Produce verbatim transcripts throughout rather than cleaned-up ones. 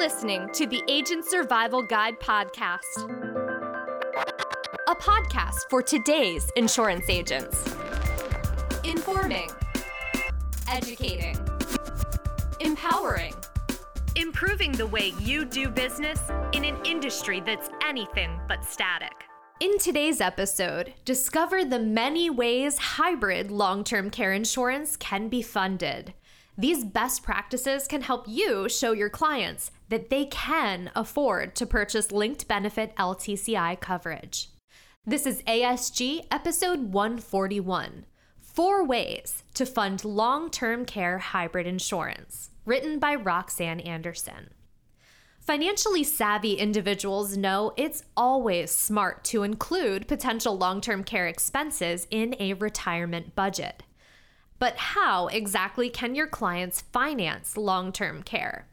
listening to the Agent Survival Guide podcast, a podcast for today's insurance agents. Informing, educating, empowering, improving the way you do business in an industry that's anything but static. In today's episode, discover the many ways hybrid long-term care insurance can be funded. These best practices can help you show your clients that they can afford to purchase linked benefit L T C I coverage. This is A S G episode one forty-one, Four Ways to Fund Long-Term Care Hybrid Insurance, written by Roxanne Anderson. Financially savvy individuals know it's always smart to include potential long-term care expenses in a retirement budget. But how exactly can your clients finance long-term care?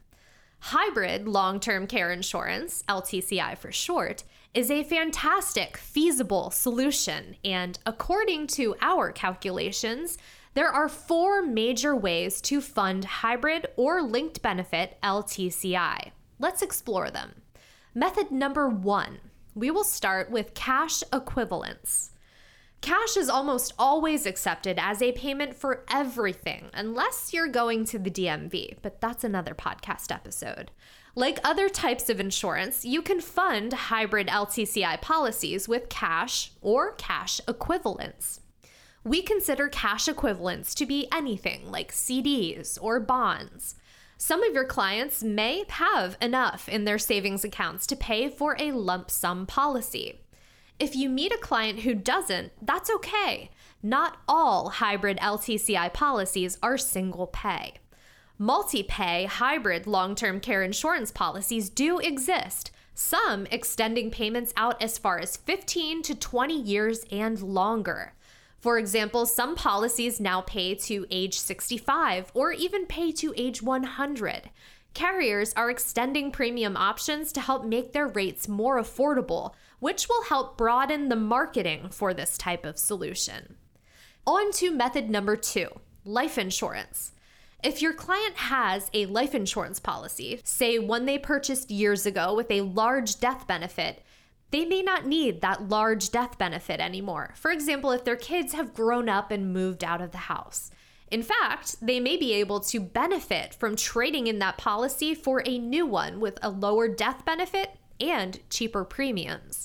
Hybrid long-term care insurance, L T C I for short, is a fantastic, feasible solution, and according to our calculations, there are four major ways to fund hybrid or linked benefit L T C I. Let's explore them. Method number one, we will start with cash equivalents. Cash is almost always accepted as a payment for everything, unless you're going to the D M V, but that's another podcast episode. Like other types of insurance, you can fund hybrid L T C I policies with cash or cash equivalents. We consider cash equivalents to be anything like C Ds or bonds. Some of your clients may have enough in their savings accounts to pay for a lump sum policy. If you meet a client who doesn't, that's okay. Not all hybrid L T C I policies are single pay. Multi-pay hybrid long-term care insurance policies do exist, some extending payments out as far as fifteen to twenty years and longer. For example, some policies now pay to age sixty-five or even pay to age one hundred. Carriers are extending premium options to help make their rates more affordable, which will help broaden the marketing for this type of solution. On to method number two, life insurance. If your client has a life insurance policy, say one they purchased years ago with a large death benefit, they may not need that large death benefit anymore. For example, if their kids have grown up and moved out of the house. In fact, they may be able to benefit from trading in that policy for a new one with a lower death benefit and cheaper premiums.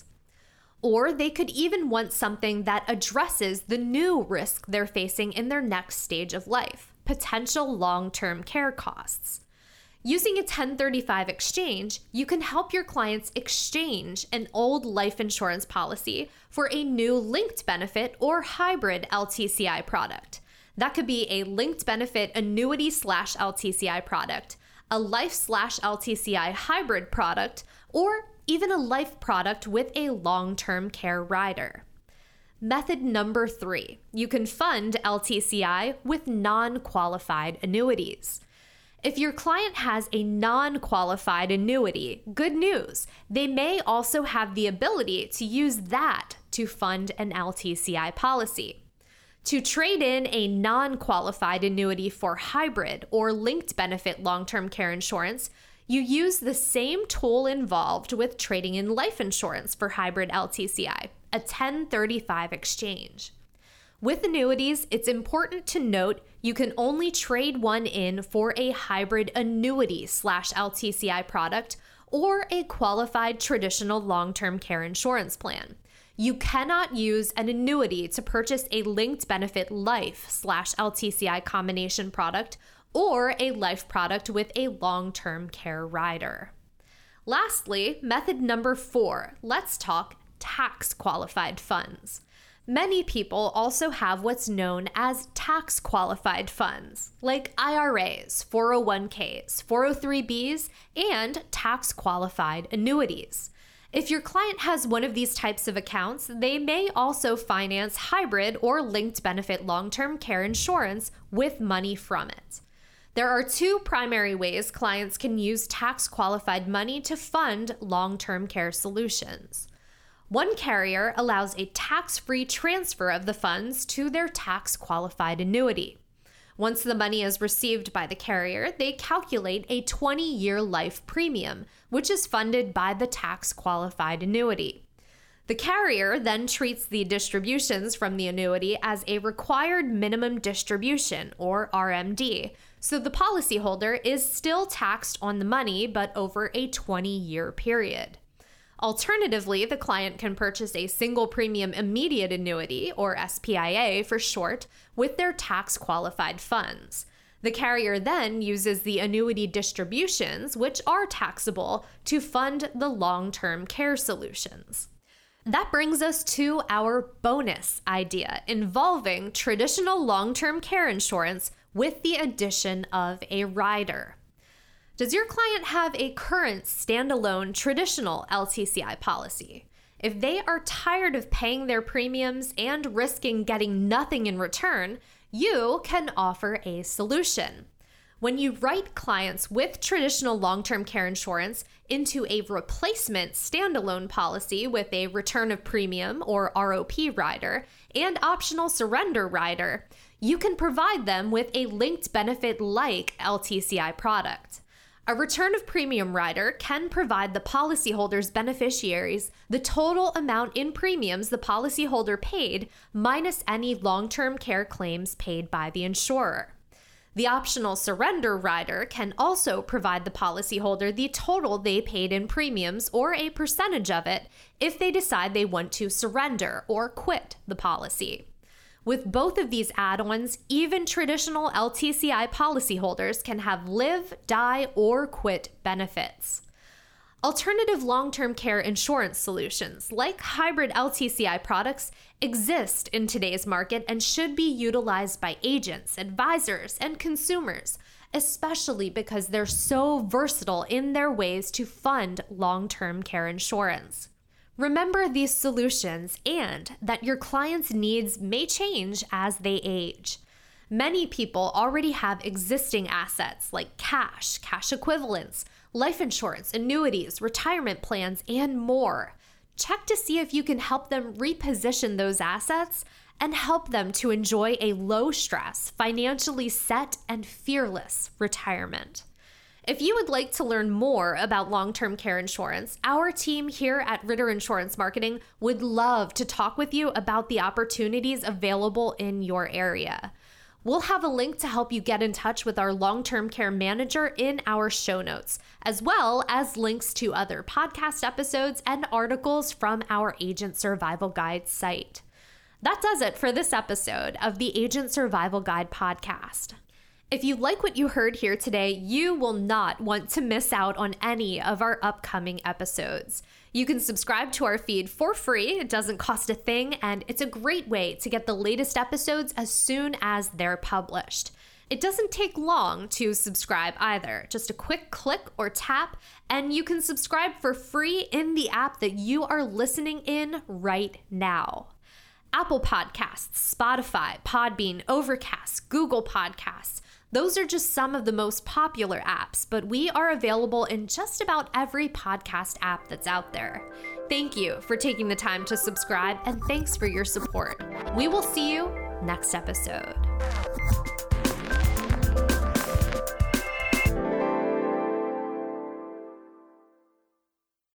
Or they could even want something that addresses the new risk they're facing in their next stage of life, potential long-term care costs. Using a ten thirty-five exchange, you can help your clients exchange an old life insurance policy for a new linked benefit or hybrid L T C I product. That could be a linked benefit annuity slash L T C I product, a life slash L T C I hybrid product, or even a life product with a long-term care rider. Method number three, you can fund L T C I with non-qualified annuities. If your client has a non-qualified annuity, good news, they may also have the ability to use that to fund an L T C I policy. To trade in a non-qualified annuity for hybrid or linked benefit long-term care insurance, you use the same tool involved with trading in life insurance for hybrid L T C I, a ten thirty-five exchange. With annuities, it's important to note you can only trade one in for a hybrid annuity slash L T C I product or a qualified traditional long-term care insurance plan. You cannot use an annuity to purchase a linked benefit life slash L T C I combination product or a life product with a long-term care rider. Lastly, method number four, let's talk tax qualified funds. Many people also have what's known as tax qualified funds, like I R As, four oh one k's, four oh three b's, and tax qualified annuities. If your client has one of these types of accounts, they may also finance hybrid or linked benefit long-term care insurance with money from it. There are two primary ways clients can use tax-qualified money to fund long-term care solutions. One carrier allows a tax-free transfer of the funds to their tax-qualified annuity. Once the money is received by the carrier, they calculate a twenty-year life premium, which is funded by the tax-qualified annuity. The carrier then treats the distributions from the annuity as a required minimum distribution, or R M D, so the policyholder is still taxed on the money, but over a twenty-year period. Alternatively, the client can purchase a single premium immediate annuity, or S P I A for short, with their tax-qualified funds. The carrier then uses the annuity distributions, which are taxable, to fund the long-term care solutions. That brings us to our bonus idea involving traditional long-term care insurance with the addition of a rider. Does your client have a current standalone traditional L T C I policy? If they are tired of paying their premiums and risking getting nothing in return, you can offer a solution. When you write clients with traditional long-term care insurance into a replacement standalone policy with a return of premium or R O P rider and optional surrender rider, you can provide them with a linked benefit like L T C I product. A return of premium rider can provide the policyholder's beneficiaries the total amount in premiums the policyholder paid minus any long-term care claims paid by the insurer. The optional surrender rider can also provide the policyholder the total they paid in premiums or a percentage of it if they decide they want to surrender or quit the policy. With both of these add-ons, even traditional L T C I policyholders can have live, die, or quit benefits. Alternative long-term care insurance solutions, like hybrid L T C I products, exist in today's market and should be utilized by agents, advisors, and consumers, especially because they're so versatile in their ways to fund long-term care insurance. Remember these solutions and that your clients' needs may change as they age. Many people already have existing assets like cash, cash equivalents, life insurance, annuities, retirement plans, and more. Check to see if you can help them reposition those assets and help them to enjoy a low-stress, financially set, and fearless retirement. If you would like to learn more about long-term care insurance, our team here at Ritter Insurance Marketing would love to talk with you about the opportunities available in your area. We'll have a link to help you get in touch with our long-term care manager in our show notes, as well as links to other podcast episodes and articles from our Agent Survival Guide site. That does it for this episode of the Agent Survival Guide podcast. If you like what you heard here today, you will not want to miss out on any of our upcoming episodes. You can subscribe to our feed for free. It doesn't cost a thing, and it's a great way to get the latest episodes as soon as they're published. It doesn't take long to subscribe either. Just a quick click or tap, and you can subscribe for free in the app that you are listening in right now. Apple Podcasts, Spotify, Podbean, Overcast, Google Podcasts. Those are just some of the most popular apps, but we are available in just about every podcast app that's out there. Thank you for taking the time to subscribe, and thanks for your support. We will see you next episode.